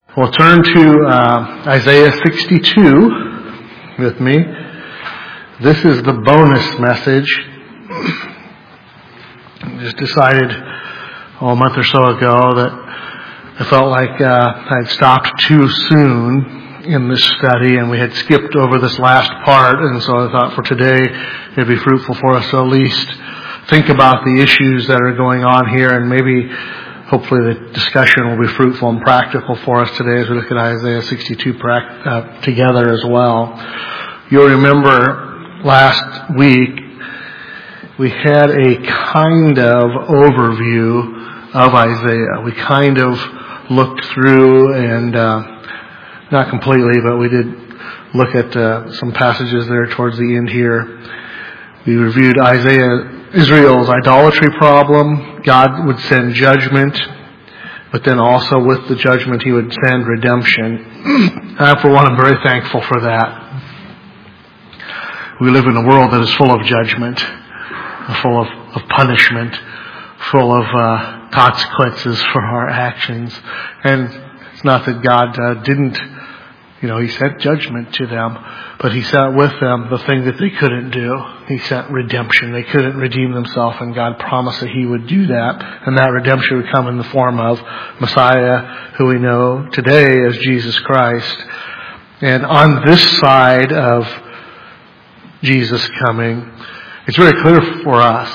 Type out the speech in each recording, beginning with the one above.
Well, turn to Isaiah 62 with me. This is the bonus message. I just decided a month or so ago that I felt like I'd stopped too soon in this study and we had skipped over this last part, and so I thought for today it'd be fruitful for us to at least think about the issues that are going on here, and maybe hopefully the discussion will be fruitful and practical for us today as we look at Isaiah 62 together as well. You'll remember last week we had a kind of overview of Isaiah. We kind of looked through and, not completely, but we did look at some passages there towards the end here. We reviewed Israel's idolatry problem. God would send judgment, but then also with the judgment He would send redemption. And for one, I'm very thankful for that. We live in a world that is full of judgment, full of punishment, full of consequences for our actions. And it's not that God didn't, He sent judgment to them, but He sent with them the thing that they couldn't do. He sent redemption. They couldn't redeem themselves, and God promised that He would do that, and that redemption would come in the form of Messiah, who we know today as Jesus Christ. And on this side of Jesus coming, it's very clear for us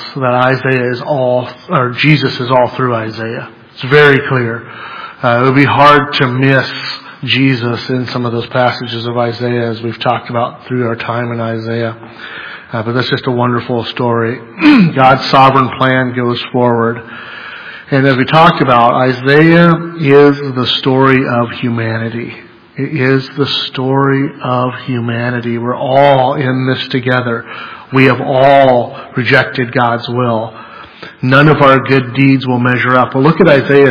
that Jesus is all through Isaiah. It's very clear. It would be hard to miss Jesus in some of those passages of Isaiah as we've talked about through our time in Isaiah. But that's just a wonderful story. God's sovereign plan goes forward. And as we talked about, Isaiah is the story of humanity. It is the story of humanity. We're all in this together. We have all rejected God's will. None of our good deeds will measure up. We'll look at Isaiah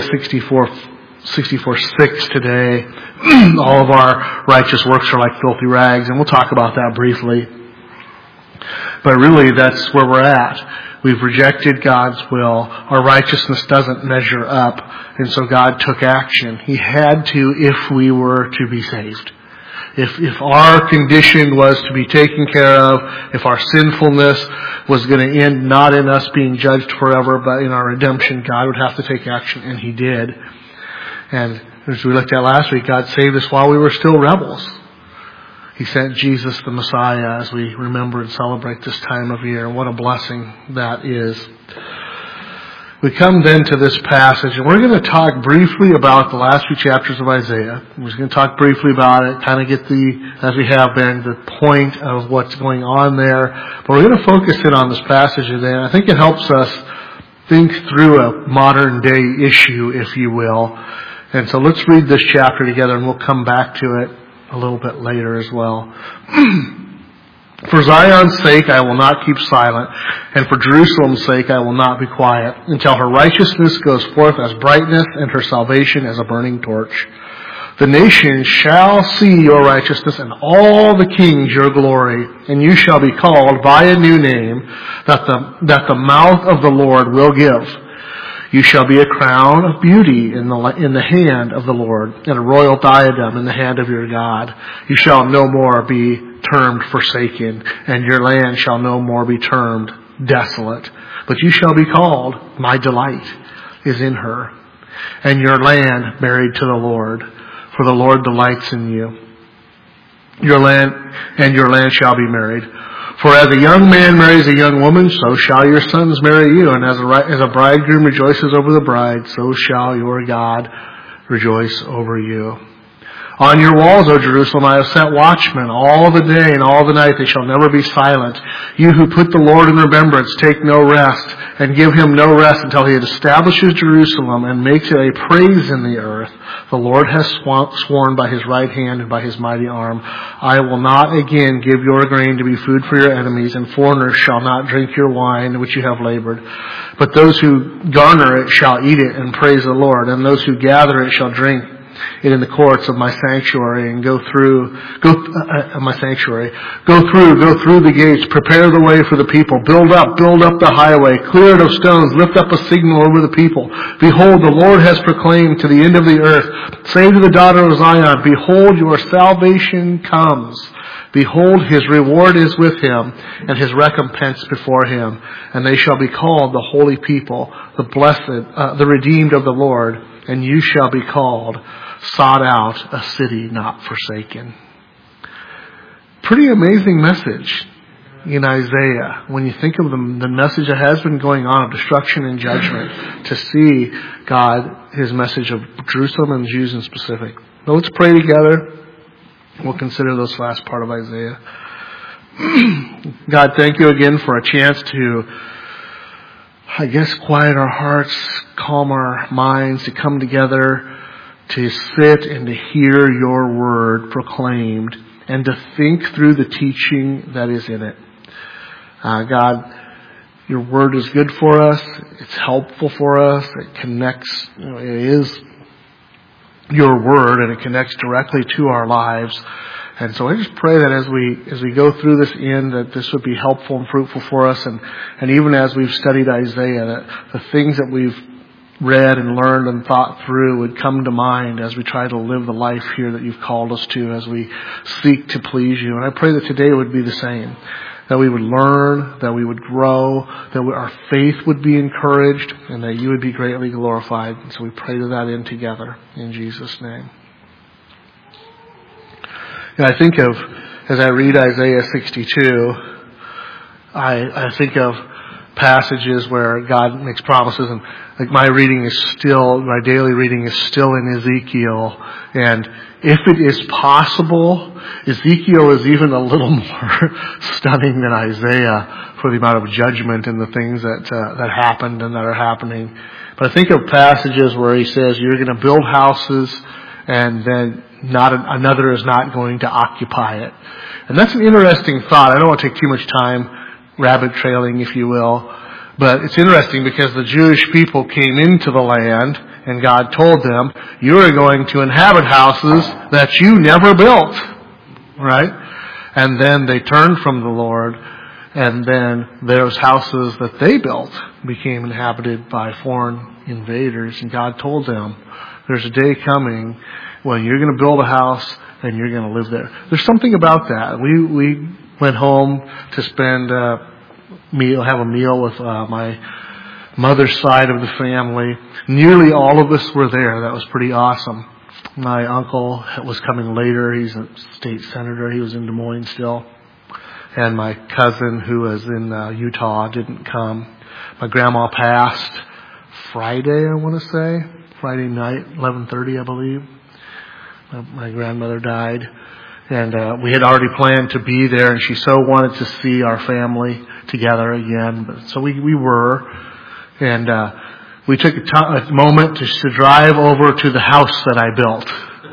64:6 today. All of our righteous works are like filthy rags, and we'll talk about that briefly. But really, that's where we're at. We've rejected God's will. Our righteousness doesn't measure up, and so God took action. He had to if we were to be saved. If our condition was to be taken care of, if our sinfulness was going to end not in us being judged forever, but in our redemption, God would have to take action, and He did. And as we looked at last week, God saved us while we were still rebels. He sent Jesus the Messiah as we remember and celebrate this time of year. What a blessing that is. We come then to this passage, and we're going to talk briefly about the last few chapters of Isaiah. We're just going to talk briefly about it, kind of get as we have been, the point of what's going on there. But we're going to focus in on this passage today. I think it helps us think through a modern day issue, if you will. And so let's read this chapter together, and we'll come back to it a little bit later as well. For Zion's sake I will not keep silent, and for Jerusalem's sake I will not be quiet, until her righteousness goes forth as brightness, and her salvation as a burning torch. The nations shall see your righteousness, and all the kings your glory, and you shall be called by a new name that the mouth of the Lord will give. You shall be a crown of beauty in the hand of the Lord, and a royal diadem in the hand of your God. You shall no more be termed forsaken, and your land shall no more be termed desolate. But you shall be called, my delight is in her, and your land married to the Lord, for the Lord delights in you. Your land shall be married. For as a young man marries a young woman, so shall your sons marry you. And as a bridegroom rejoices over the bride, so shall your God rejoice over you. On your walls, O Jerusalem, I have set watchmen all the day and all the night. They shall never be silent. You who put the Lord in remembrance, take no rest, and give Him no rest until He establishes Jerusalem and makes it a praise in the earth. The Lord has sworn by His right hand and by His mighty arm, I will not again give your grain to be food for your enemies, and foreigners shall not drink your wine which you have labored. But those who garner it shall eat it and praise the Lord, and those who gather it shall drink in the courts of my sanctuary and go through the gates, prepare the way for the people, build up the highway, clear it of stones, lift up a signal over the people. Behold, the Lord has proclaimed to the end of the earth, say to the daughter of Zion, behold, your salvation comes. Behold, his reward is with him, and his recompense before him. And they shall be called the holy people, the blessed, the redeemed of the Lord. And you shall be called, sought out, a city not forsaken. Pretty amazing message in Isaiah. When you think of the message that has been going on of destruction and judgment, to see God, his message of Jerusalem and Jews in specific. Now let's pray together. We'll consider this last part of Isaiah. God, thank you again for a chance to, quiet our hearts, calm our minds, to come together, to sit and to hear your word proclaimed, and to think through the teaching that is in it. God, your word is good for us. It's helpful for us. It connects, it is your word, and it connects directly to our lives. And so I just pray that as we go through this that this would be helpful and fruitful for us, and even as we've studied Isaiah, that the things that we've read and learned and thought through would come to mind as we try to live the life here that you've called us to, as we seek to please you. And I pray that today would be the same. That we would learn, that we would grow, that our faith would be encouraged, and that you would be greatly glorified. And so we pray to that end together in Jesus' name. And I think of, as I read Isaiah 62, I think of passages where God makes promises, and like my daily reading is still in Ezekiel, and if it is possible, Ezekiel is even a little more stunning than Isaiah for the amount of judgment and the things that happened and that are happening. But I think of passages where he says, you're going to build houses, and then another is not going to occupy it. And that's an interesting thought. I don't want to take too much time rabbit trailing, if you will. But it's interesting because the Jewish people came into the land, and God told them, you are going to inhabit houses that you never built. Right? And then they turned from the Lord, and then those houses that they built became inhabited by foreign invaders. And God told them, there's a day coming when you're going to build a house and you're going to live there. There's something about that. We went home to have a meal with my mother's side of the family. Nearly all of us were there. That was pretty awesome. My uncle was coming later. He's a state senator. He was in Des Moines still. And my cousin, who was in Utah, didn't come. My grandma passed Friday, I want to say. Friday night, 11:30, I believe. My grandmother died. And we had already planned to be there, and she so wanted to see our family together again. So we were. And we took a moment to drive over to the house that I built.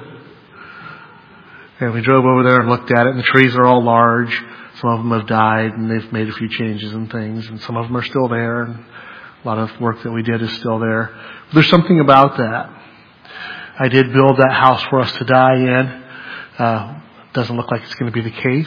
And we drove over there and looked at it, and the trees are all large. Some of them have died, and they've made a few changes and things, and some of them are still there, and a lot of work that we did is still there. But there's something about that. I did build that house for us to die in. Doesn't look like it's going to be the case.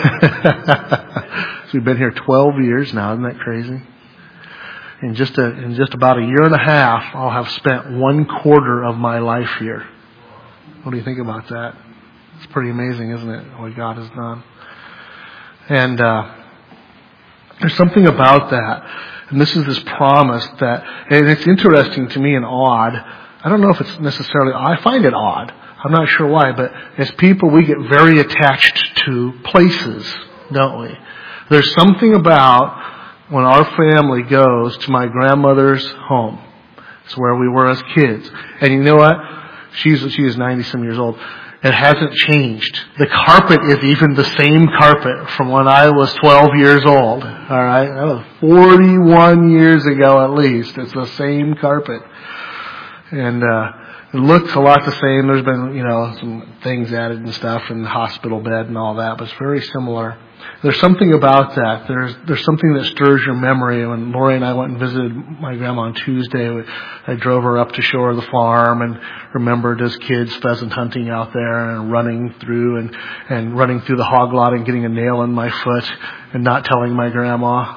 So we've been here 12 years now. Isn't that crazy? In just about a year and a half, I'll have spent 1/4 of my life here. What do you think about that? It's pretty amazing, isn't it, what God has done? And there's something about that. And this is this promise that, and it's interesting to me and odd. I don't know if it's necessarily, I find it odd. I'm not sure why, but as people, we get very attached to places, don't we? There's something about when our family goes to my grandmother's home. It's where we were as kids. And you know what? She is 90-some years old. It hasn't changed. The carpet is even the same carpet from when I was 12 years old. All right? That was 41 years ago at least. It's the same carpet. And It looks a lot the same. There's been, some things added and stuff in the hospital bed and all that, but it's very similar. There's something about that. There's something that stirs your memory. When Lori and I went and visited my grandma on Tuesday, I drove her up to show her the farm and remembered as kids pheasant hunting out there and running through the hog lot and getting a nail in my foot and not telling my grandma.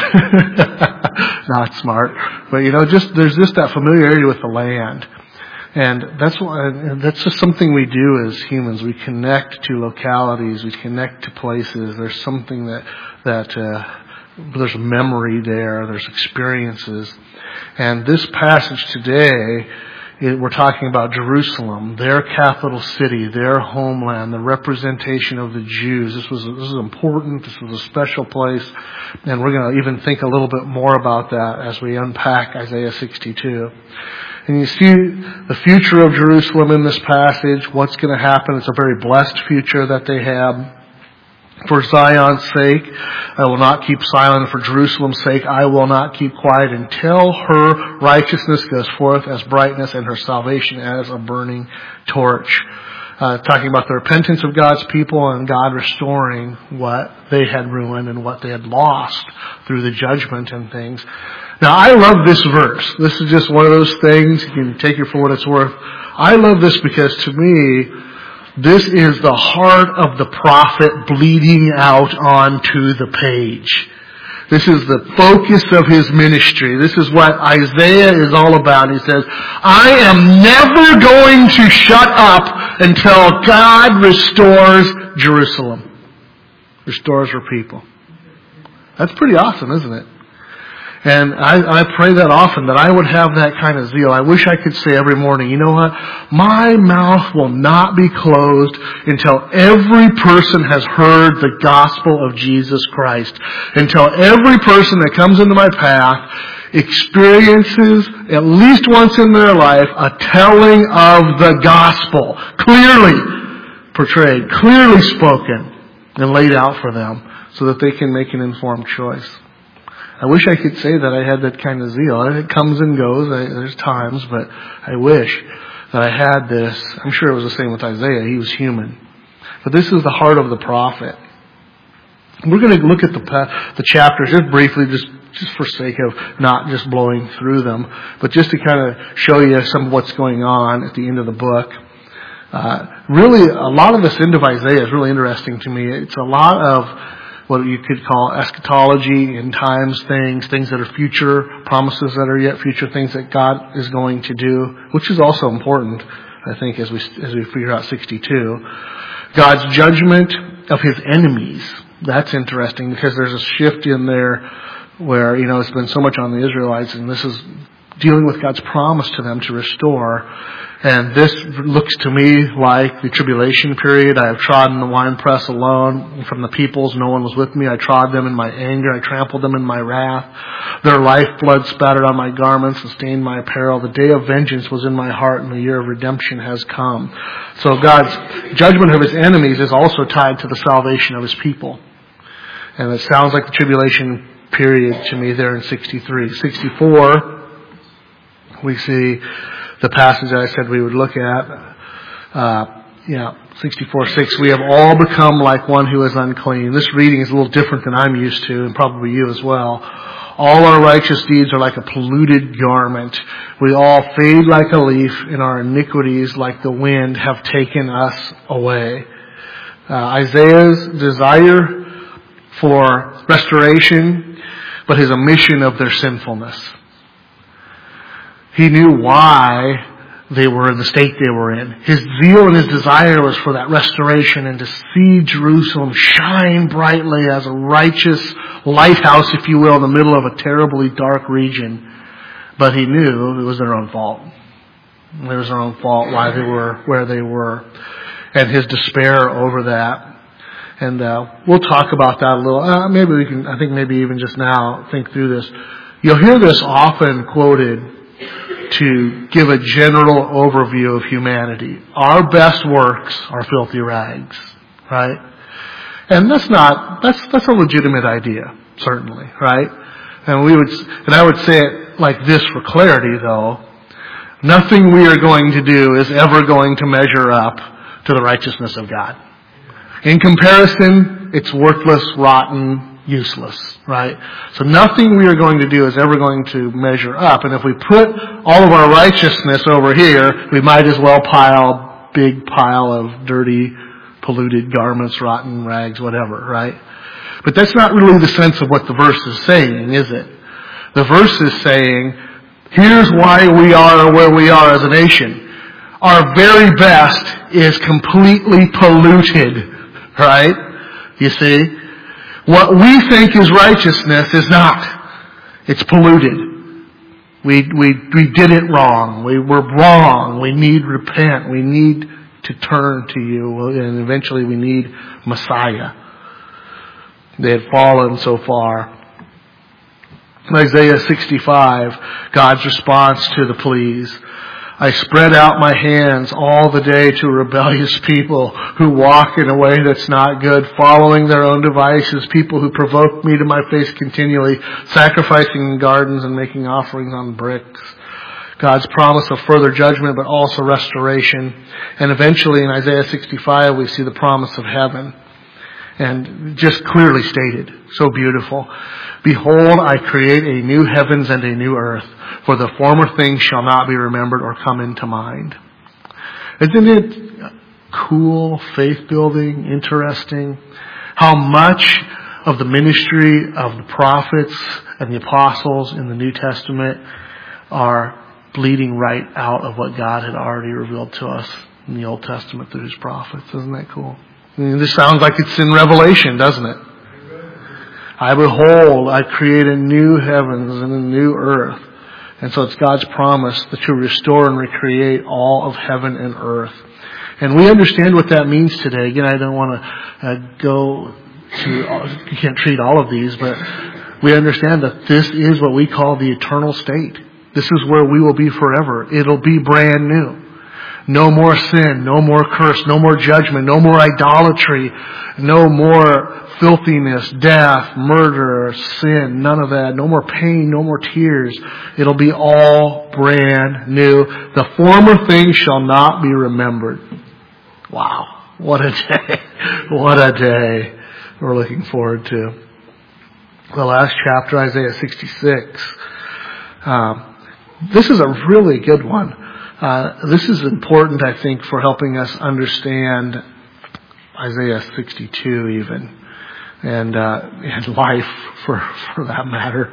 Not smart. But there's just that familiarity with the land. And that's just something we do as humans. We connect to localities. We connect to places. There's something there's memory there. There's experiences. And this passage today, we're talking about Jerusalem, their capital city, their homeland, the representation of the Jews. This is important. This was a special place. And we're going to even think a little bit more about that as we unpack Isaiah 62. And you see the future of Jerusalem in this passage, what's going to happen. It's a very blessed future that they have. For Zion's sake, I will not keep silent. For Jerusalem's sake, I will not keep quiet until her righteousness goes forth as brightness and her salvation as a burning torch. Talking about the repentance of God's people and God restoring what they had ruined and what they had lost through the judgment and things. Now, I love this verse. This is just one of those things. You can take it for what it's worth. I love this because to me, this is the heart of the prophet bleeding out onto the page. This is the focus of his ministry. This is what Isaiah is all about. He says, I am never going to shut up until God restores Jerusalem. Restores her people. That's pretty awesome, isn't it? And I pray that often, that I would have that kind of zeal. I wish I could say every morning, you know what? My mouth will not be closed until every person has heard the gospel of Jesus Christ. Until every person that comes into my path experiences, at least once in their life, a telling of the gospel. Clearly portrayed, clearly spoken, and laid out for them so that they can make an informed choice. I wish I could say that I had that kind of zeal. It comes and goes. There's times, but I wish that I had this. I'm sure it was the same with Isaiah. He was human. But this is the heart of the prophet. We're going to look at the chapters just briefly, just for sake of not just blowing through them, but just to kind of show you some of what's going on at the end of the book. Really, a lot of this end of Isaiah is really interesting to me. It's a lot of what you could call eschatology, end times things that are future, promises that are yet future, things that God is going to do, which is also important, I think, as we figure out 62. God's judgment of his enemies. That's interesting because there's a shift in there where, it's been so much on the Israelites, and this is dealing with God's promise to them to restore. And this looks to me like the tribulation period. I have trodden the winepress alone. From the peoples, no one was with me. I trod them in my anger. I trampled them in my wrath. Their lifeblood spattered on my garments and stained my apparel. The day of vengeance was in my heart, and the year of redemption has come. So God's judgment of his enemies is also tied to the salvation of his people. And it sounds like the tribulation period to me there in 63. 64, we see the passage that I said we would look at. 64:6. We have all become like one who is unclean. This reading is a little different than I'm used to, and probably you as well. All our righteous deeds are like a polluted garment. We all fade like a leaf, and our iniquities, like the wind, have taken us away. Isaiah's desire for restoration, but his omission of their sinfulness. He knew why they were in the state they were in. His zeal and his desire was for that restoration and to see Jerusalem shine brightly as a righteous lighthouse, if you will, in the middle of a terribly dark region. But he knew it was their own fault. It was their own fault why they were where they were. And his despair over that. And we'll talk about that a little. Maybe we can, I think maybe even just now, think through this. You'll hear this often quoted to give a general overview of humanity. Our best works are filthy rags, right? And that's a legitimate idea, certainly, right? And I would say it like this for clarity, though. Nothing we are going to do is ever going to measure up to the righteousness of God. In comparison, it's worthless, rotten, useless, right? So nothing we are going to do is ever going to measure up. And if we put all of our righteousness over here, we might as well big pile of dirty, polluted garments, rotten rags, whatever, right? But that's not really the sense of what the verse is saying, is it? The verse is saying, here's why we are where we are as a nation. Our very best is completely polluted, right? You see? What we think is righteousness is not. It's polluted. We did it wrong. We were wrong. We need repent. We need to turn to you. And eventually we need Messiah. They had fallen so far. In Isaiah 65, God's response to the pleas. I spread out my hands all the day to rebellious people who walk in a way that's not good, following their own devices, people who provoke me to my face continually, sacrificing in gardens and making offerings on bricks. God's promise of further judgment, but also restoration. And eventually in Isaiah 65, we see the promise of heaven. And just clearly stated, so beautiful. Behold, I create a new heavens and a new earth, for the former things shall not be remembered or come into mind. Isn't it cool, faith-building, interesting, how much of the ministry of the prophets and the apostles in the New Testament are bleeding right out of what God had already revealed to us in the Old Testament through His prophets? Isn't that cool? I mean, this sounds like it's in Revelation, doesn't it? I behold, I create a new heavens and a new earth. And so it's God's promise to restore and recreate all of heaven and earth. And we understand what that means today. Again, I don't want to go to, you can't treat all of these, but we understand that this is what we call the eternal state. This is where we will be forever. It'll be brand new. No more sin, no more curse, no more judgment, no more idolatry, no more filthiness, death, murder, sin, none of that. No more pain, no more tears. It'll be all brand new. The former things shall not be remembered. Wow. What a day. What a day we're looking forward to. The last chapter, Isaiah 66. This is a really good one. This is important, I think, for helping us understand Isaiah 62 even, and life for that matter.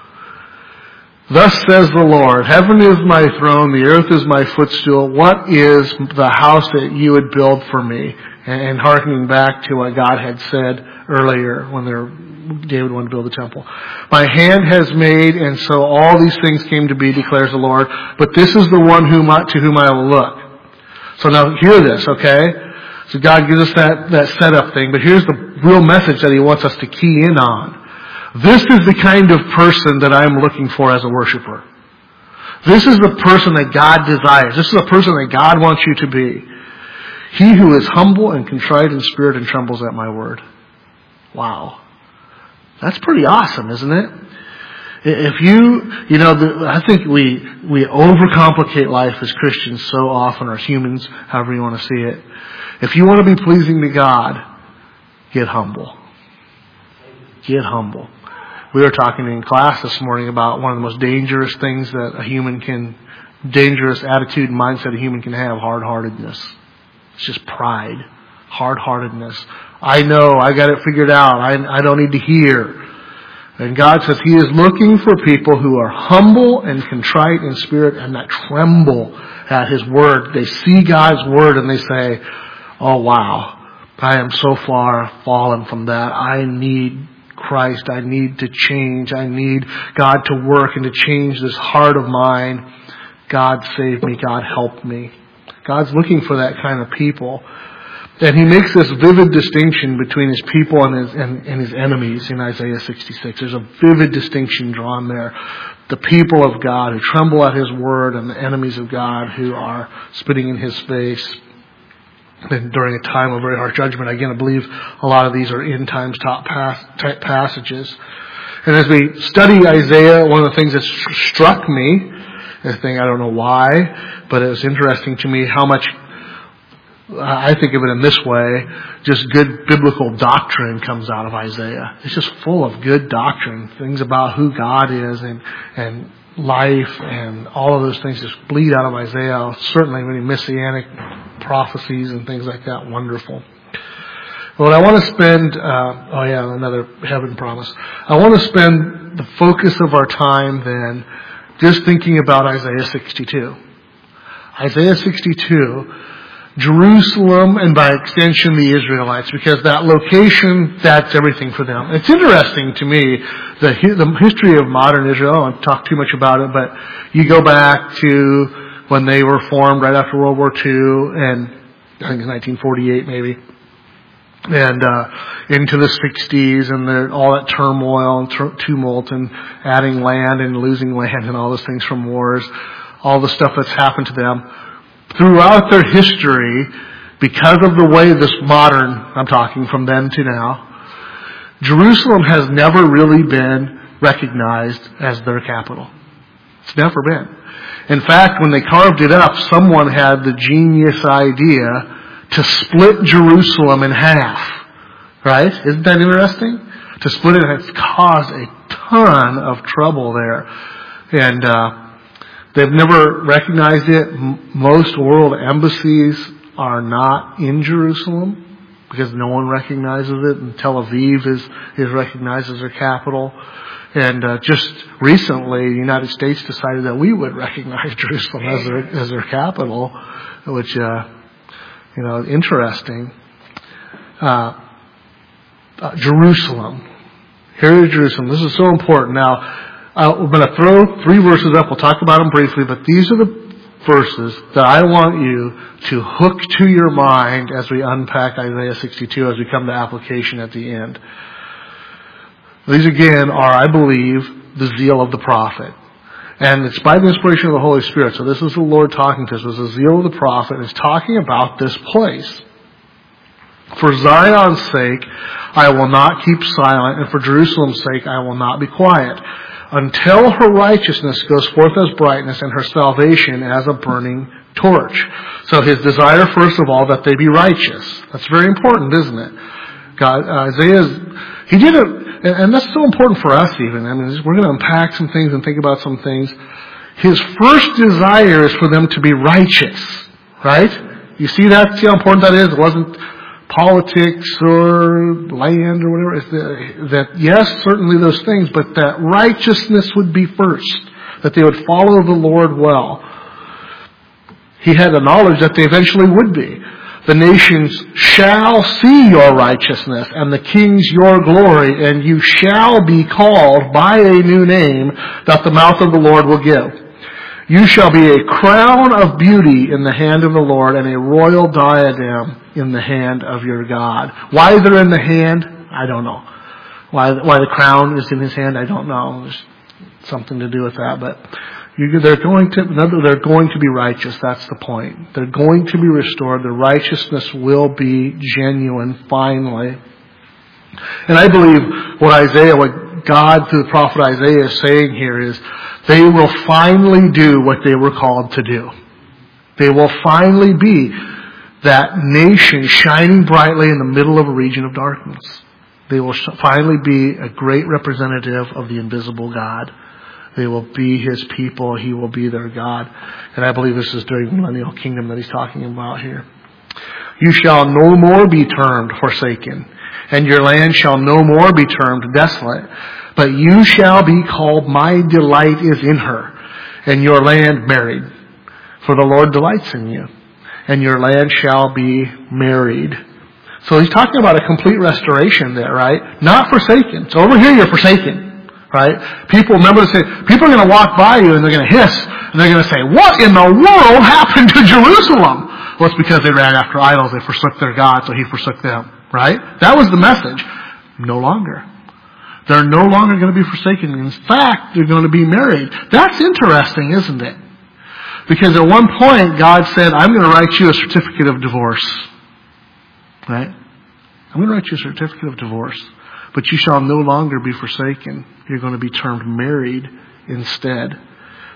Thus says the Lord, heaven is my throne, the earth is my footstool. What is the house that you would build for me? And hearkening back to what God had said earlier when David wanted to build the temple. My hand has made, and so all these things came to be, declares the Lord. But this is the one to whom I will look. So now hear this, okay? So God gives us that setup thing, but here's the real message that He wants us to key in on. This is the kind of person that I'm looking for as a worshiper. This is the person that God desires. This is the person that God wants you to be. He who is humble and contrite in spirit and trembles at my word. Wow. That's pretty awesome, isn't it? If I think we overcomplicate life as Christians so often, or humans, however you want to see it. If you want to be pleasing to God, get humble. Get humble. We were talking in class this morning about one of the most dangerous things that dangerous attitude and mindset a human can have, hard-heartedness. It's just pride, hard-heartedness. I know, I got it figured out, I don't need to hear. And God says He is looking for people who are humble and contrite in spirit and that tremble at His word. They see God's word and they say, oh wow, I am so far fallen from that. I need Christ. I need to change. I need God to work and to change this heart of mine. God save me. God help me. God's looking for that kind of people. And He makes this vivid distinction between His people and His enemies in Isaiah 66. There's a vivid distinction drawn there. The people of God who tremble at His word and the enemies of God who are spitting in His face. And during a time of very harsh judgment. Again, I believe a lot of these are end times type passages. And as we study Isaiah, one of the things that struck me thing. I don't know why, but it was interesting to me how much, I think of it in this way, just good biblical doctrine comes out of Isaiah. It's just full of good doctrine, things about who God is and life and all of those things just bleed out of Isaiah. Certainly many messianic prophecies and things like that. Wonderful. Well, I want to spend, another heaven promise. I want to spend the focus of our time then just thinking about Isaiah 62. Isaiah 62, Jerusalem, and by extension the Israelites, because that location, that's everything for them. It's interesting to me, the history of modern Israel. I won't talk too much about it, but you go back to when they were formed right after World War II, and I think it's 1948 maybe, and into the 60s, and all that turmoil and tumult, and adding land and losing land and all those things from wars, all the stuff that's happened to them. Throughout their history, because of the way this modern, I'm talking from then to now, Jerusalem has never really been recognized as their capital. It's never been. In fact, when they carved it up, someone had the genius idea to split Jerusalem in half. Right? Isn't that interesting? To split it, it's caused a ton of trouble there. And they've never recognized it. Most world embassies are not in Jerusalem because no one recognizes it, and Tel Aviv is recognized as their capital. And just recently, the United States decided that we would recognize Jerusalem as their capital, which interesting. Jerusalem. Here is Jerusalem. This is so important. Now, I'm going to throw 3 verses up. We'll talk about them briefly, but these are the verses that I want you to hook to your mind as we unpack Isaiah 62, as we come to application at the end. These again are, I believe, the zeal of the prophet. And it's by the inspiration of the Holy Spirit. So this is the Lord talking to us. This is the zeal of the prophet. It's talking about this place. For Zion's sake, I will not keep silent, and for Jerusalem's sake, I will not be quiet, until her righteousness goes forth as brightness and her salvation as a burning torch. So his desire, first of all, that they be righteous. That's very important, isn't it? He did it, and that's so important for us even. I mean, we're going to unpack some things and think about some things. His first desire is for them to be righteous, right? You see that? See how important that is? It wasn't politics or land or whatever. That yes, certainly those things, but that righteousness would be first. That they would follow the Lord well. He had a knowledge that they eventually would be. The nations shall see your righteousness, and the kings your glory, and you shall be called by a new name that the mouth of the Lord will give. You shall be a crown of beauty in the hand of the Lord, and a royal diadem in the hand of your God. Why they're in the hand, I don't know. Why the crown is in his hand, I don't know. There's something to do with that, but they're going to be righteous. That's the point. They're going to be restored. Their righteousness will be genuine finally. And I believe what God through the prophet Isaiah is saying here is they will finally do what they were called to do. They will finally be that nation shining brightly in the middle of a region of darkness. They will finally be a great representative of the invisible God. They will be his people. He will be their God. And I believe this is during the millennial kingdom that he's talking about here. You shall no more be termed forsaken, and your land shall no more be termed desolate. But you shall be called, my delight is in her, and your land married. For the Lord delights in you, and your land shall be married. So he's talking about a complete restoration there, right? Not forsaken. So over here you're forsaken. Right? People are going to walk by you and they're going to hiss and they're going to say, what in the world happened to Jerusalem? Well, it's because they ran after idols. They forsook their God, so he forsook them. Right? That was the message. No longer. They're no longer going to be forsaken. In fact, they're going to be married. That's interesting, isn't it? Because at one point, God said, I'm going to write you a certificate of divorce. Right? I'm going to write you a certificate of divorce. But you shall no longer be forsaken. You're going to be termed married instead.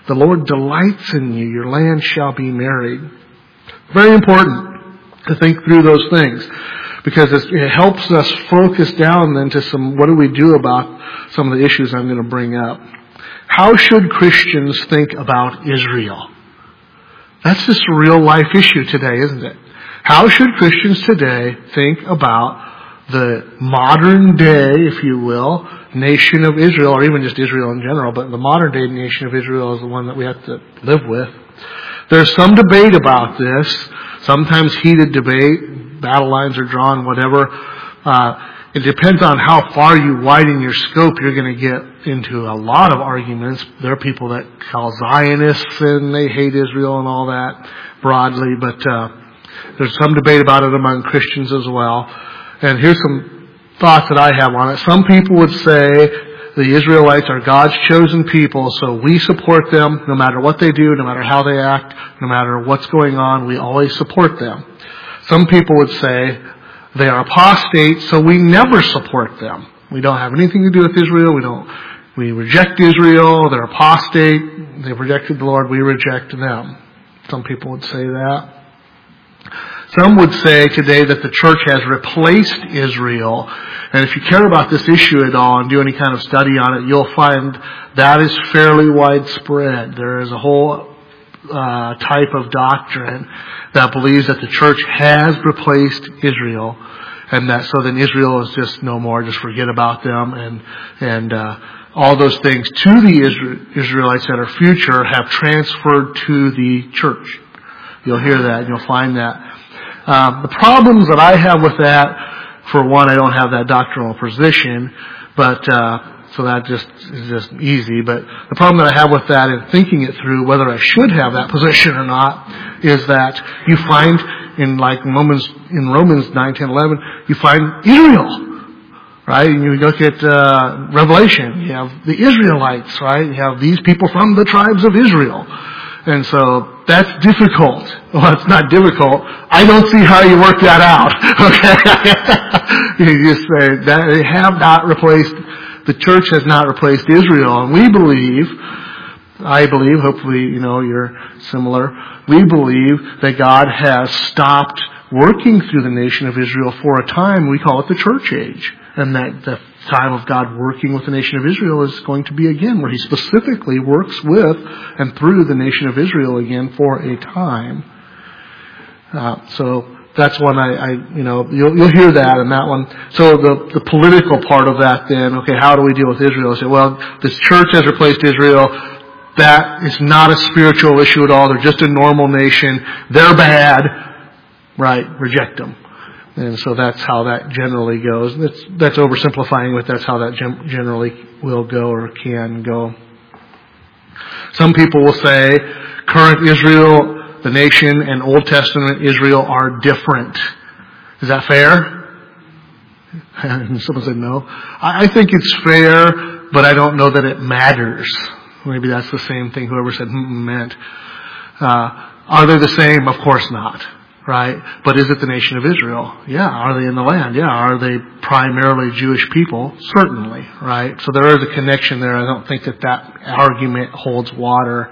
The Lord delights in you. Your land shall be married. Very important to think through those things, because it helps us focus down then to what do we do about some of the issues I'm going to bring up. How should Christians think about Israel? That's just a real life issue today, isn't it? How should Christians today think about the modern day, if you will, nation of Israel, or even just Israel in general, but the modern day nation of Israel is the one that we have to live with? There's some debate about this, sometimes heated debate, battle lines are drawn, whatever. It depends on how far you widen your scope. You're going to get into a lot of arguments. There are people that call Zionists and they hate Israel and all that broadly, but there's some debate about it among Christians as well. And here's some thoughts that I have on it. Some people would say the Israelites are God's chosen people, so we support them no matter what they do, no matter how they act, no matter what's going on, we always support them. Some people would say they are apostate, so we never support them. We don't have anything to do with Israel. We reject Israel. They're apostate. They've rejected the Lord. We reject them. Some people would say that. Some would say today that the church has replaced Israel. And if you care about this issue at all and do any kind of study on it, you'll find that is fairly widespread. There is a whole type of doctrine that believes that the church has replaced Israel, and that so then Israel is just no more, just forget about them, and all those things to the Israelites that are future have transferred to the church. You'll hear that and you'll find that. The problems that I have with that, for one, I don't have that doctrinal position, but so that is just easy. But the problem that I have with that and thinking it through, whether I should have that position or not, is that you find in Romans 9, 10, 11, you find Israel, right? And you look at Revelation, you have the Israelites, right? You have these people from the tribes of Israel. And so that's difficult. Well, it's not difficult. I don't see how you work that out. Okay? You just say that they have not replaced, the church has not replaced Israel. And I believe, hopefully, you're similar. We believe that God has stopped working through the nation of Israel for a time. We call it the church age. And that the time of God working with the nation of Israel is going to be again, where He specifically works with and through the nation of Israel again for a time. So that's one you'll hear that in that one. So the political part of that then, okay, how do we deal with Israel? I say, well, this church has replaced Israel. That is not a spiritual issue at all. They're just a normal nation. They're bad. Right? Reject them. And so that's how that generally goes. That's oversimplifying, but that's how that generally will go or can go. Some people will say current Israel, the nation, and Old Testament Israel are different. Is that fair? And someone said no. I think it's fair, but I don't know that it matters. Maybe that's the same thing whoever said meant. Are they the same? Of course not. Right? But is it the nation of Israel? Yeah. Are they in the land? Yeah. Are they primarily Jewish people? Certainly. Right? So there is a connection there. I don't think that argument holds water.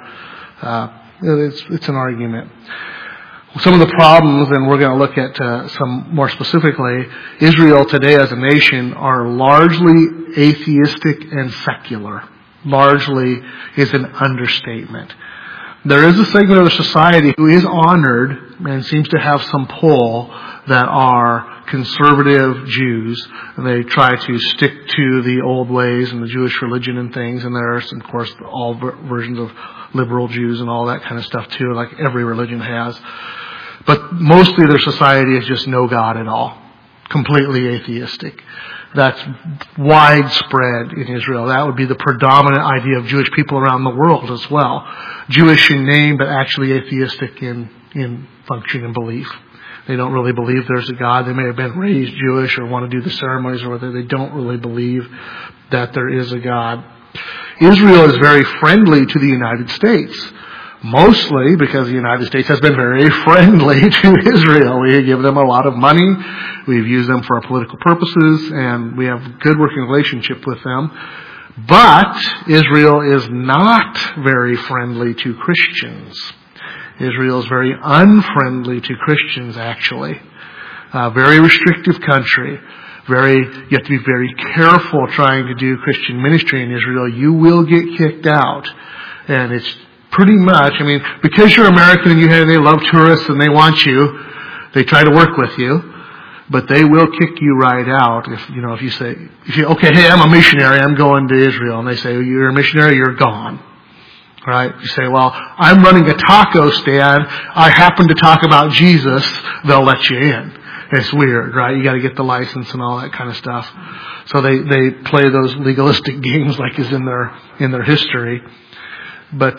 It's an argument. Some of the problems, and we're going to look at some more specifically, Israel today as a nation are largely atheistic and secular. Largely is an understatement. There is a segment of the society who is honored and seems to have some pull that are conservative Jews. And they try to stick to the old ways and the Jewish religion and things. And there's, of course, all versions of liberal Jews and all that kind of stuff too, like every religion has. But mostly their society is just no God at all. Completely atheistic. That's widespread in Israel. That would be the predominant idea of Jewish people around the world as well. Jewish in name, but actually atheistic in function and belief. They don't really believe there's a God. They may have been raised Jewish or want to do the ceremonies or whether they don't really believe that there is a God. Israel is very friendly to the United States. Mostly because the United States has been very friendly to Israel. We give them a lot of money. We've used them for our political purposes, and we have a good working relationship with them. But Israel is not very friendly to Christians. Israel is very unfriendly to Christians, actually. Very restrictive country. You have to be very careful trying to do Christian ministry in Israel. You will get kicked out. And it's pretty much, because you're American and they love tourists and they want you, they try to work with you. But they will kick you right out if you say, okay, hey, I'm a missionary, I'm going to Israel. And they say, you're a missionary, you're gone. Right? You say, well, I'm running a taco stand, I happen to talk about Jesus, they'll let you in. It's weird, right? You gotta get the license and all that kind of stuff. So they play those legalistic games like is in their history. But,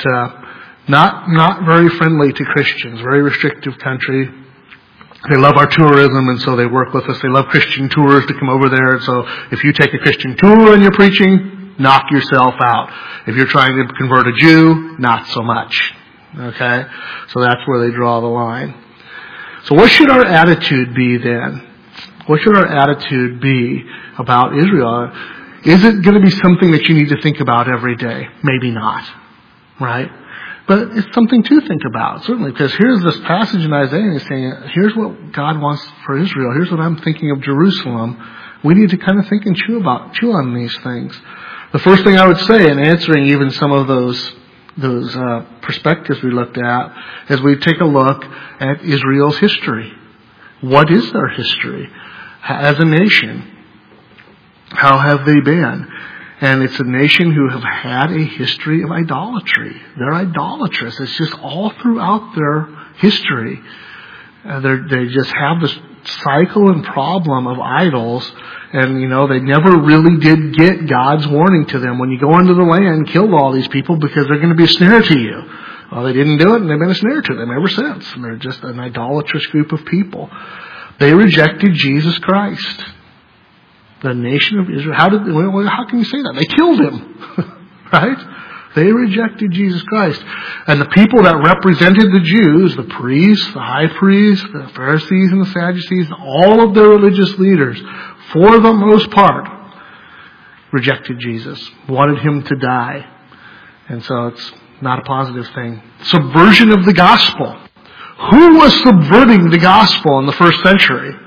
not very friendly to Christians, very restrictive country. They love our tourism, and so they work with us. They love Christian tours to come over there. And so if you take a Christian tour and you're preaching, knock yourself out. If you're trying to convert a Jew, not so much. Okay? So that's where they draw the line. So what should our attitude be then? What should our attitude be about Israel? Is it going to be something that you need to think about every day? Maybe not. Right? But it's something to think about, certainly, because here's this passage in Isaiah, and he's saying, here's what God wants for Israel. Here's what I'm thinking of Jerusalem. We need to kind of think and chew on these things. The first thing I would say in answering even some of those perspectives we looked at is we take a look at Israel's history. What is their history as a nation? How have they been? And it's a nation who have had a history of idolatry. They're idolatrous. It's just all throughout their history. They just have this cycle and problem of idols. And, they never really did get God's warning to them. When you go into the land, kill all these people because they're going to be a snare to you. Well, they didn't do it, and they've been a snare to them ever since. And they're just an idolatrous group of people. They rejected Jesus Christ. The nation of Israel. How can you say that? They killed him. Right? They rejected Jesus Christ. And the people that represented the Jews, the priests, the high priests, the Pharisees and the Sadducees, all of their religious leaders, for the most part, rejected Jesus. Wanted him to die. And so it's not a positive thing. Subversion of the gospel. Who was subverting the gospel in the first century?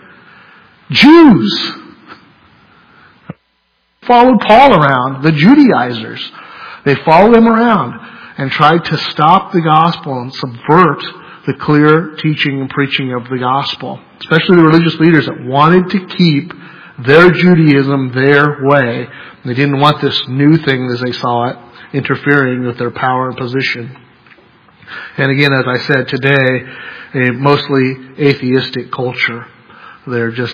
Jews. Followed Paul around, the Judaizers. They followed him around and tried to stop the gospel and subvert the clear teaching and preaching of the gospel. Especially the religious leaders that wanted to keep their Judaism their way. They didn't want this new thing, as they saw it, interfering with their power and position. And again, as I said today, a mostly atheistic culture. They're just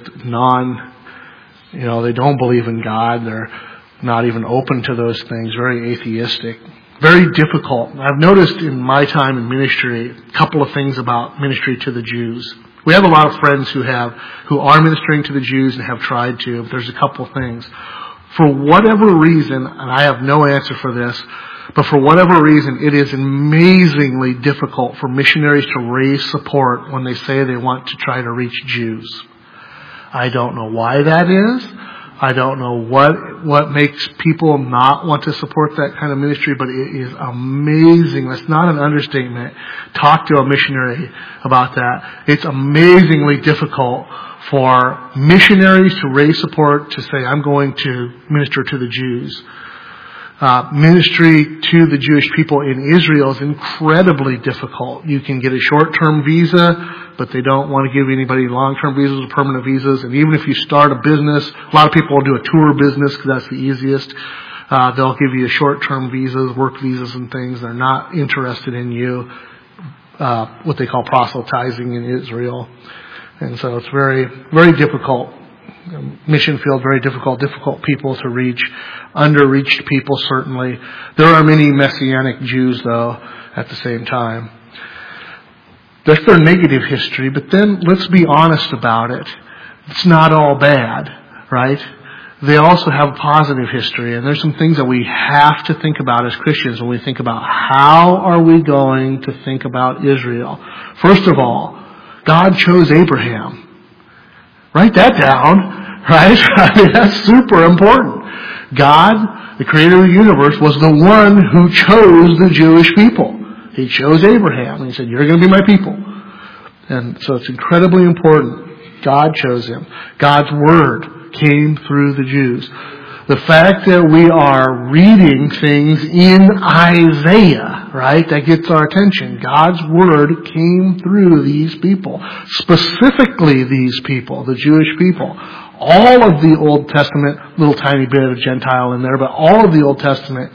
they don't believe in God. They're not even open to those things. Very atheistic. Very difficult. I've noticed in my time in ministry a couple of things about ministry to the Jews. We have a lot of friends who are ministering to the Jews and have tried to. But there's a couple of things. For whatever reason, and I have no answer for this, but for whatever reason, it is amazingly difficult for missionaries to raise support when they say they want to try to reach Jews. I don't know why that is. I don't know what makes people not want to support that kind of ministry, but it is amazing. That's not an understatement. Talk to a missionary about that. It's amazingly difficult for missionaries to raise support to say, I'm going to minister to the Jews. Ministry to the Jewish people in Israel is incredibly difficult. You can get a short-term visa, but they don't want to give anybody long-term visas or permanent visas. And even if you start a business, a lot of people will do a tour business because that's the easiest. They'll give you short-term visas, work visas and things. They're not interested in you, what they call proselytizing in Israel. And so it's very, very difficult. Mission field, very difficult people to reach. Underreached people, certainly. There are many Messianic Jews, though, at the same time. That's their negative history, but then let's be honest about it. It's not all bad, right? They also have a positive history, and there's some things that we have to think about as Christians when we think about how are we going to think about Israel. First of all, God chose Abraham. Write that down, right? I mean, that's super important. God the creator of the universe, was the one who chose the Jewish people. He chose Abraham, and he said, you're going to be my people. And so it's incredibly important. God chose him. God's word came through the Jews. The fact that we are reading things in Isaiah, right, that gets our attention. God's word came through these people. Specifically these people, the Jewish people. All of the Old Testament, little tiny bit of Gentile in there, but all of the Old Testament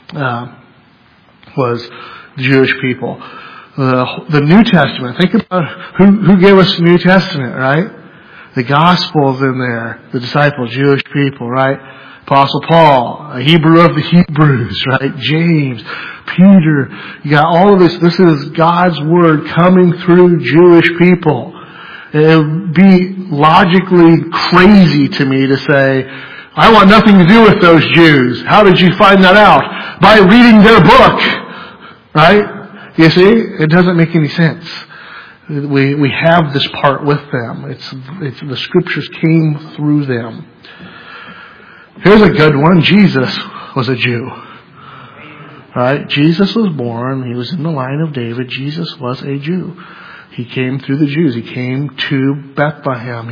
was Jewish people. The New Testament, think about who gave us the New Testament, right? The Gospels in there, the disciples, Jewish people, right? Apostle Paul, a Hebrew of the Hebrews, right? James, Peter, you got all of this. This is God's word coming through Jewish people. It would be logically crazy to me to say, I want nothing to do with those Jews. How did you find that out? By reading their book, right? You see, it doesn't make any sense. We have this part with them. It's the scriptures came through them. Here's a good one. Jesus was a Jew. Right? Jesus was born. He was in the line of David. Jesus was a Jew. He came through the Jews. He came to Bethlehem.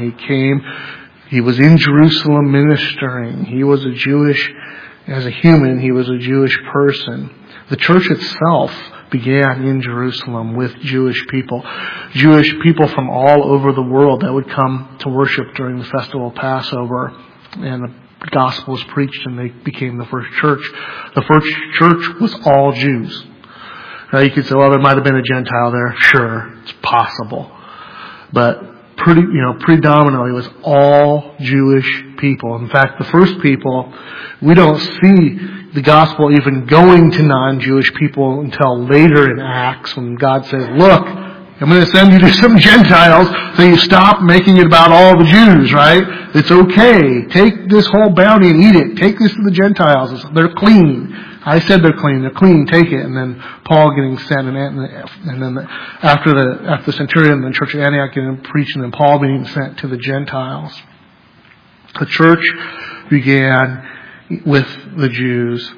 He was in Jerusalem ministering. He was a Jewish, as a human, he was a Jewish person. The church itself began in Jerusalem with Jewish people. Jewish people from all over the world that would come to worship during the festival of Passover. And the gospel was preached and they became the first church. The first church was all Jews. Now you could say, well, there might have been a Gentile there. Sure, it's possible. But predominantly it was all Jewish people. In fact, the first people, we don't see the gospel even going to non-Jewish people until later in Acts when God says, look, I'm going to send you to some Gentiles, so you stop making it about all the Jews, right? It's okay. Take this whole bounty and eat it. Take this to the Gentiles. They're clean. I said they're clean. They're clean. Take it. And then Paul getting sent, and then after the centurion, the church of Antioch getting preached, and then Paul being sent to the Gentiles. The church began with the Jews.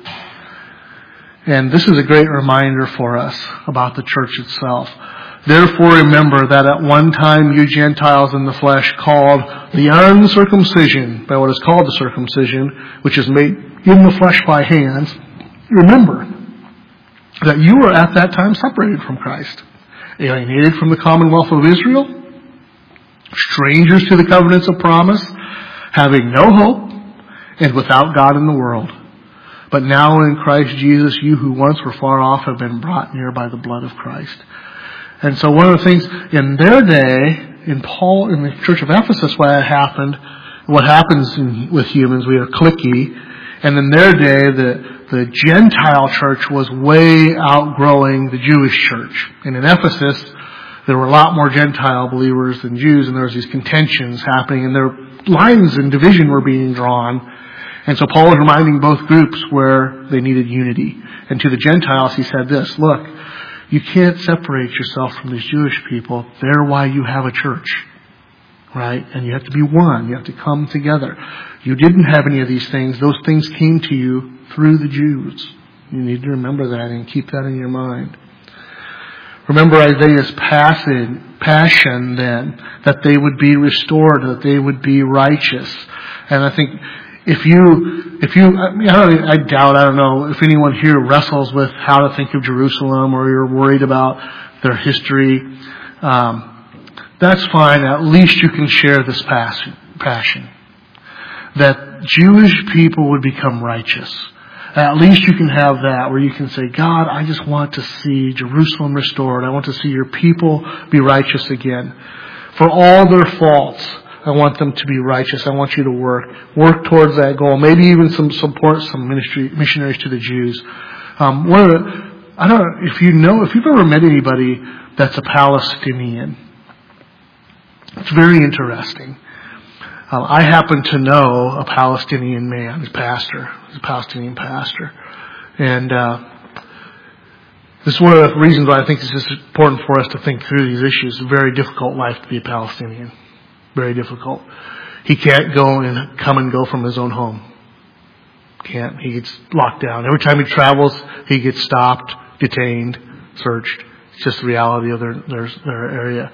And this is a great reminder for us about the church itself. Therefore remember that at one time you Gentiles in the flesh called the uncircumcision, by what is called the circumcision, which is made in the flesh by hands, remember that you were at that time separated from Christ, alienated from the commonwealth of Israel, strangers to the covenants of promise, having no hope, and without God in the world. But now in Christ Jesus, you who once were far off have been brought near by the blood of Christ. And so one of the things in their day, in the church of Ephesus, what happens with humans, we are cliquey. And in their day, the Gentile church was way outgrowing the Jewish church. And in Ephesus, there were a lot more Gentile believers than Jews, and there was these contentions happening, and their lines and division were being drawn. And so Paul was reminding both groups where they needed unity. And to the Gentiles, he said this, look, you can't separate yourself from these Jewish people. They're why you have a church, right? And you have to be one. You have to come together. You didn't have any of these things. Those things came to you through the Jews. You need to remember that and keep that in your mind. Remember Isaiah's passion then, that they would be restored, that they would be righteous. And I think I don't know if anyone here wrestles with how to think of Jerusalem, or you're worried about their history. That's fine. At least you can share this passion. That Jewish people would become righteous. At least you can have that, where you can say, God, I just want to see Jerusalem restored. I want to see your people be righteous again. For all their faults, I want them to be righteous. I want you to work towards that goal. Maybe even support some missionaries to the Jews. I don't know if you've ever met anybody that's a Palestinian. It's very interesting. I happen to know a Palestinian man, a Palestinian pastor. And this is one of the reasons why I think it's just important for us to think through these issues. It's a very difficult life to be a Palestinian. Very difficult. He can't come and go from his own home. Can't. He gets locked down. Every time he travels, he gets stopped, detained, searched. It's just the reality of their area.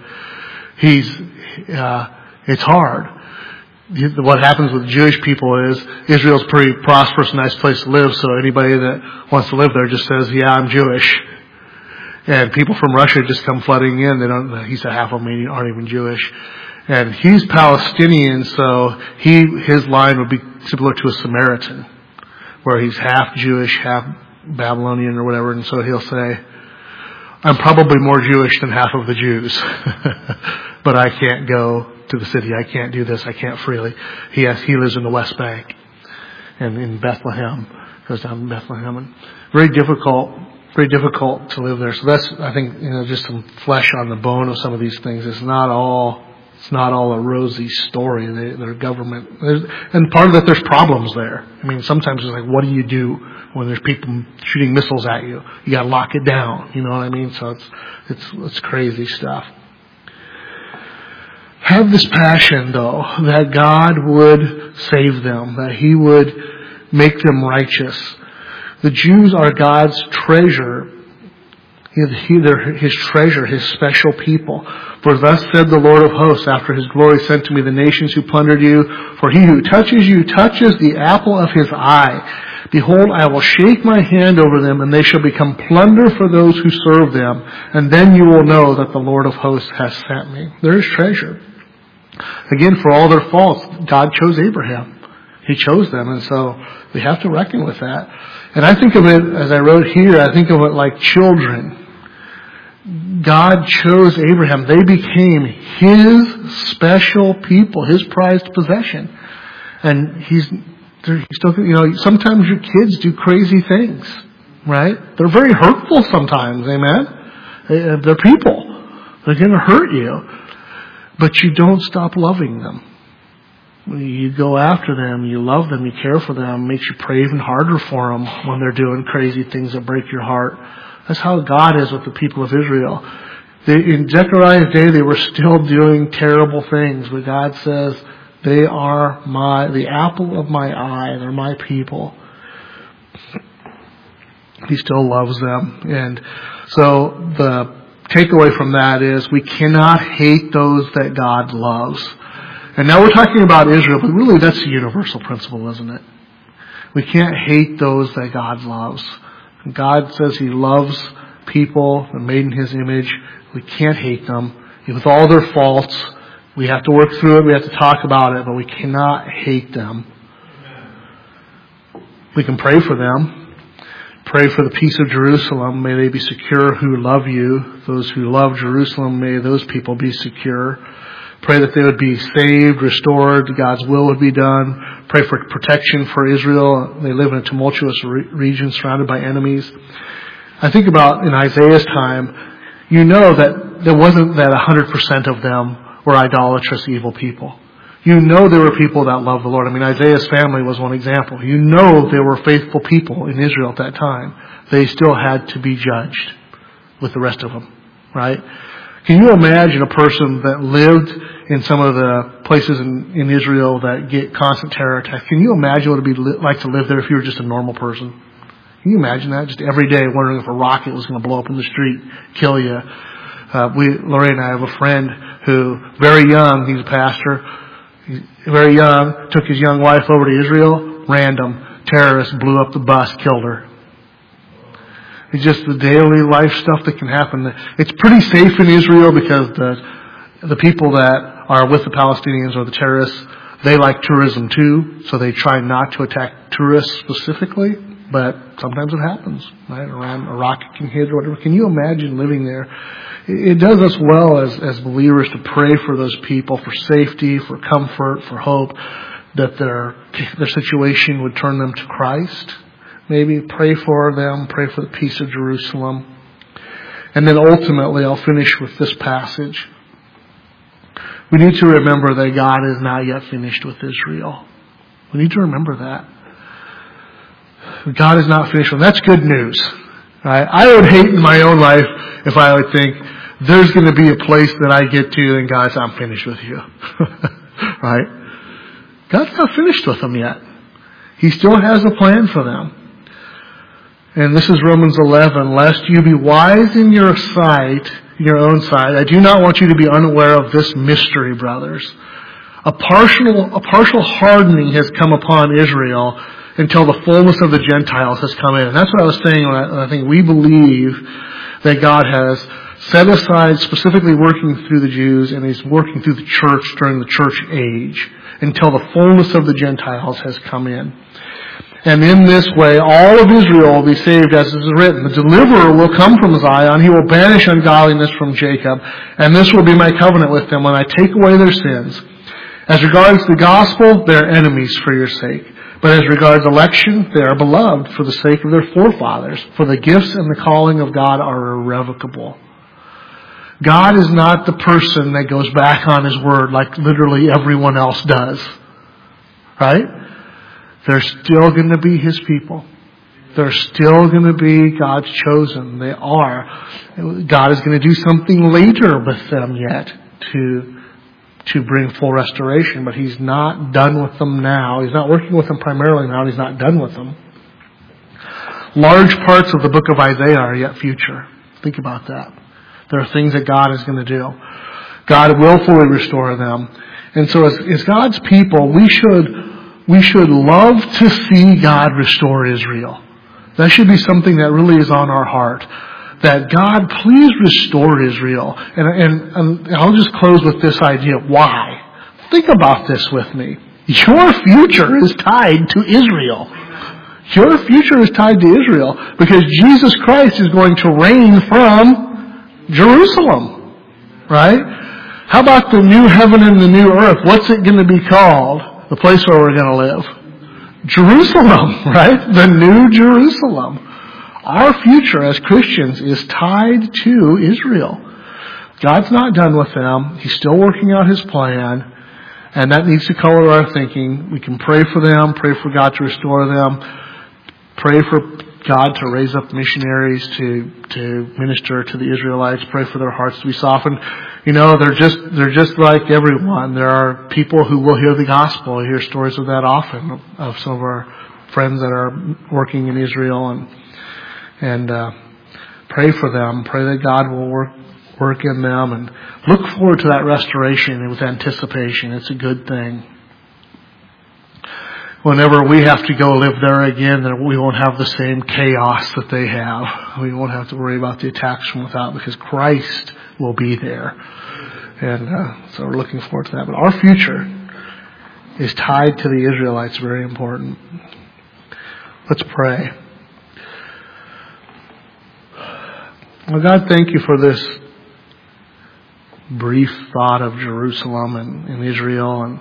It's hard. What happens with Jewish people is Israel's a pretty prosperous, nice place to live, so anybody that wants to live there just says, yeah, I'm Jewish. And people from Russia just come flooding in. He said half of them aren't even Jewish. And he's Palestinian, so his line would be similar to a Samaritan, where he's half Jewish, half Babylonian or whatever, and so he'll say, I'm probably more Jewish than half of the Jews, but I can't go to the city. I can't do this. I can't freely. He lives in the West Bank and in Bethlehem. Goes down to Bethlehem, and very difficult to live there. So that's, I think, just some flesh on the bone of some of these things. It's not all a rosy story. Their government, and part of that, there's problems there. I mean, sometimes it's like, what do you do when there's people shooting missiles at you? You got to lock it down. You know what I mean? So it's crazy stuff. Have this passion, though, that God would save them, that He would make them righteous. The Jews are God's treasure. They're His treasure, His special people. For thus said the Lord of hosts, after His glory sent to me the nations who plundered you. For he who touches you touches the apple of His eye. Behold, I will shake my hand over them, and they shall become plunder for those who serve them. And then you will know that the Lord of hosts has sent me. There is treasure. Again, for all their faults, God chose Abraham. He chose them, and so we have to reckon with that. And I think of it, as I wrote here, I think of it like children. God chose Abraham. They became His special people, His prized possession. And He's still, sometimes your kids do crazy things, right? They're very hurtful sometimes, amen? They're people. They're going to hurt you. But you don't stop loving them. You go after them, you love them, you care for them. It makes you pray even harder for them when they're doing crazy things that break your heart. That's how God is with the people of Israel. In Zechariah's day, they were still doing terrible things, but God says, they are the apple of my eye. They're my people. He still loves them. And so the takeaway from that is we cannot hate those that God loves. And now we're talking about Israel, but really that's a universal principle, isn't it? We can't hate those that God loves. God says He loves people that are made in His image. We can't hate them. With all their faults, we have to work through it, we have to talk about it, but we cannot hate them. We can pray for them. Pray for the peace of Jerusalem. May they be secure who love you. Those who love Jerusalem, may those people be secure. Pray that they would be saved, restored, God's will would be done. Pray for protection for Israel. They live in a tumultuous region surrounded by enemies. I think about in Isaiah's time, that there wasn't that 100% of them were idolatrous, evil people. There were people that loved the Lord. I mean, Isaiah's family was one example. There were faithful people in Israel at that time. They still had to be judged with the rest of them, right? Can you imagine a person that lived in some of the places in Israel that get constant terror attacks? Can you imagine what it would be like to live there if you were just a normal person? Can you imagine that? Just every day wondering if a rocket was going to blow up in the street, kill you. Lori and I have a friend who, very young, he's a pastor, very young, took his young wife over to Israel, random terrorists blew up the bus, killed her. It's just the daily life stuff that can happen. It's pretty safe in Israel because the people that are with the Palestinians or the terrorists, they like tourism too, so they try not to attack tourists specifically, but sometimes it happens, right? Around a rocket can hit or whatever. Can you imagine living there? It does us well as believers to pray for those people, for safety, for comfort, for hope, that their situation would turn them to Christ. Maybe pray for them, pray for the peace of Jerusalem. And then ultimately, I'll finish with this passage. We need to remember that God is not yet finished with Israel. We need to remember that. God is not finished with them. That's good news. Right? I would hate in my own life if I would think, there's going to be a place that I get to and God says, I'm finished with you. Right? God's not finished with them yet. He still has a plan for them. And this is Romans 11. Lest you be wise in your sight, in your own sight, I do not want you to be unaware of this mystery, brothers. A partial hardening has come upon Israel until the fullness of the Gentiles has come in. And that's what I was saying when I think we believe that God has set aside specifically working through the Jews, and He's working through the church during the church age until the fullness of the Gentiles has come in. And in this way, all of Israel will be saved, as is written. The deliverer will come from Zion. He will banish ungodliness from Jacob. And this will be my covenant with them when I take away their sins. As regards the gospel, they are enemies for your sake. But as regards election, they are beloved for the sake of their forefathers. For the gifts and the calling of God are irrevocable. God is not the person that goes back on His word like literally everyone else does. Right? They're still going to be His people. They're still going to be God's chosen. They are. God is going to do something later with them yet to bring full restoration, but He's not done with them now. He's not working with them primarily now. He's not done with them. Large parts of the book of Isaiah are yet future. Think about that. There are things that God is going to do. God will fully restore them. And so as God's people, we should love to see God restore Israel. That should be something that really is on our heart. That God, please restore Israel. And I'll just close with this idea. Why? Think about this with me. Your future is tied to Israel. Your future is tied to Israel because Jesus Christ is going to reign from Jerusalem. Right? How about the new heaven and the new earth? What's it going to be called? The place where we're going to live. Jerusalem, right? The new Jerusalem. Our future as Christians is tied to Israel. God's not done with them. He's still working out His plan. And that needs to color our thinking. We can pray for them, pray for God to restore them, pray for God to raise up missionaries to minister to the Israelites, pray for their hearts to be softened. You know, they're just like everyone. There are people who will hear the gospel. I hear stories of that often, of some of our friends that are working in Israel, and pray for them. Pray that God will work in them, and look forward to that restoration with anticipation. It's a good thing. Whenever we have to go live there again, then we won't have the same chaos that they have. We won't have to worry about the attacks from without because Christ will be there. And so we're looking forward to that. But our future is tied to the Israelites. Very important. Let's pray. Well, God, thank You for this brief thought of Jerusalem and Israel. And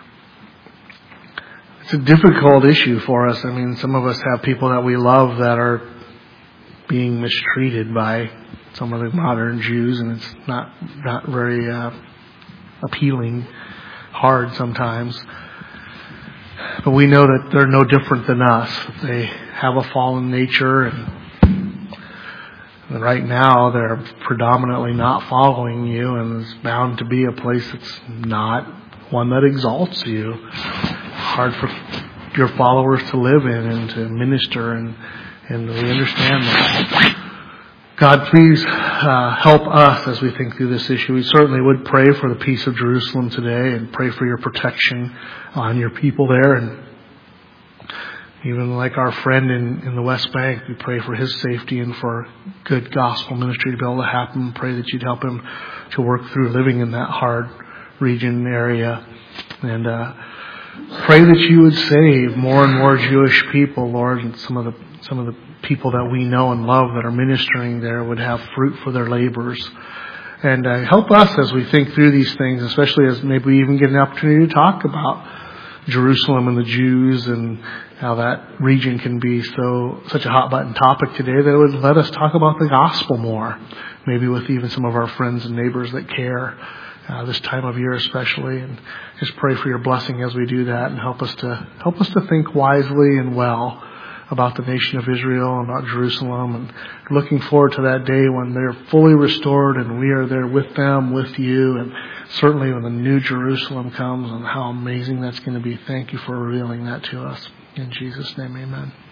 it's a difficult issue for us. I mean, some of us have people that we love that are being mistreated by some of the modern Jews, and it's not very appealing, hard sometimes. But we know that they're no different than us. They have a fallen nature, and right now they're predominantly not following You, and it's bound to be a place that's not one that exalts You. Hard for Your followers to live in and to minister, and we understand that. God, please help us as we think through this issue. We certainly would pray for the peace of Jerusalem today and pray for Your protection on Your people there. And even like our friend in the West Bank, we pray for his safety and for good gospel ministry to be able to happen. Pray that You'd help him to work through living in that hard region area. And pray that You would save more and more Jewish people, Lord, and some of the people that we know and love that are ministering there would have fruit for their labors. And help us as we think through these things, especially as maybe we even get an opportunity to talk about Jerusalem and the Jews and how that region can be such a hot button topic today that it would let us talk about the gospel more, maybe with even some of our friends and neighbors that care. This time of year especially, and just pray for Your blessing as we do that, and help us to think wisely and well about the nation of Israel and about Jerusalem, and looking forward to that day when they're fully restored and we are there with them, with you, and certainly when the new Jerusalem comes, and how amazing that's going to be. Thank you for revealing that to us. In Jesus' name, amen.